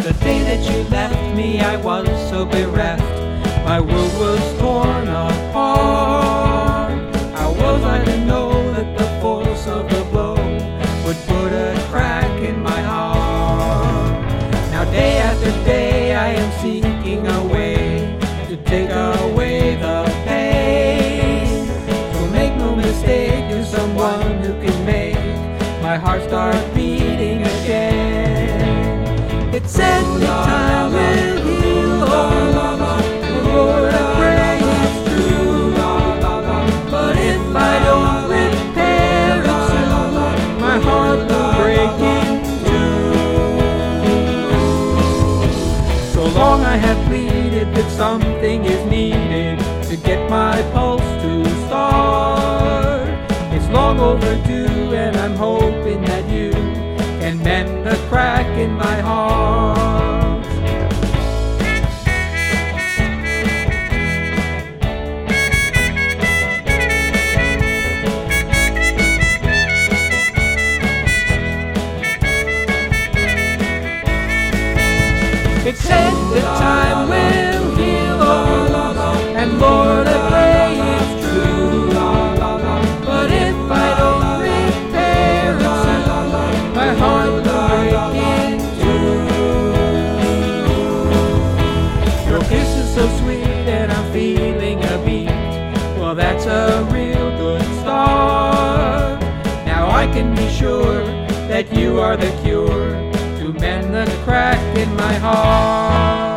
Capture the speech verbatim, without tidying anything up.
The day that you left me, I was so bereft. My world was torn apart. How was I to know that the force of the blow would put a crack in my heart? Now day after day I am seeking a way to take away the pain. So make no mistake, you're someone who can make my heart start beating again. It said the time will heal all, Lord, I pray it's true. But if I don't repair it soon, my heart will break in two. So long I have pleaded that something is needed to get my pulse to start. It's long overdue, and I'm hoping that you can mend the crack in my heart. It said the time will heal all, and Lord, I pray it's true. But if I don't repair it soon, my heart will break in two. Your kiss is so sweet and I'm feeling a beat. Well, that's a real good start. Now I can be sure that you are the cure to mend the crack in my heart.